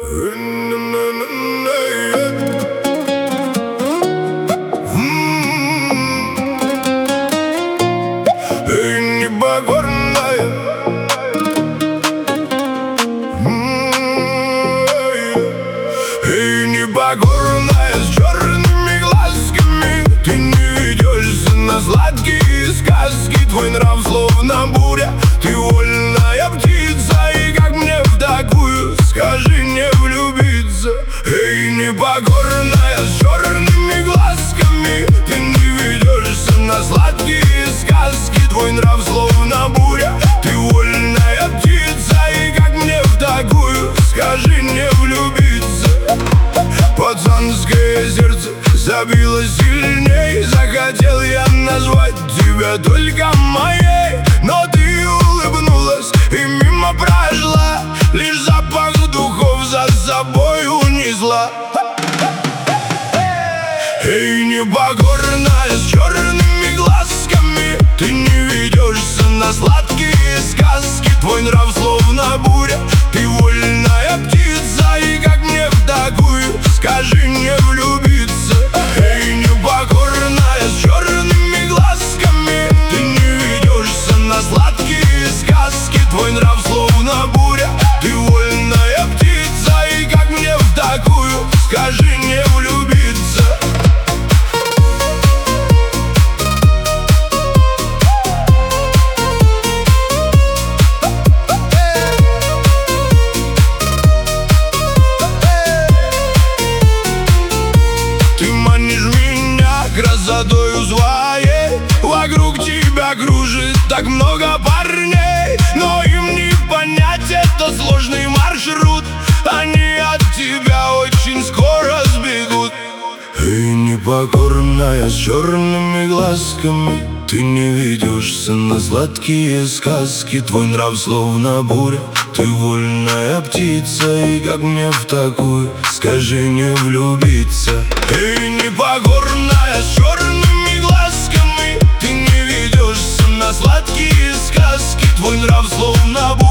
Непокорная, непокорная, с черными глазками. Ты не ведешься на сладкие сказки. Твой нрав словно буря, ты вольная птица. И как мне в такую, скажи, не влюбиться? Эй, непокорная, с черными глазками. Ты не ведешься на сладкие сказки. Твой нрав словно буря, ты вольная птица. И как мне в такую, скажи, не влюбиться? Пацанское сердце забилось сильней. Захотел я назвать тебя только моей, но ты улыбнулась и мимо прошла. Лишь запах духов за собой унесла. Эй, непокорная, с черными глазками. Ты не ведешься на сладкие сказки. Твой нрав словно буря, ты вольная птица. И как мне в такую, скажи, не влюбиться? Эй, непокорная, с черными глазками. Ты не ведешься на сладкие сказки. Твой нрав словно буря, ты вольная птица. И как мне в такую, скажи, не влюбиться? Красотою своей вокруг тебя кружит так много парней, но им не понять это сложный маршрут. Они от тебя очень скоро сбегут. Эй, непокорная, с черными глазками. Ты не ведешься на сладкие сказки. Твой нрав словно буря, ты вольная птица. И как мне в такую, скажи, не влюбиться? Эй, непокорная, с черными глазками. Ты не ведешься на сладкие сказки. Твой нрав словно буря,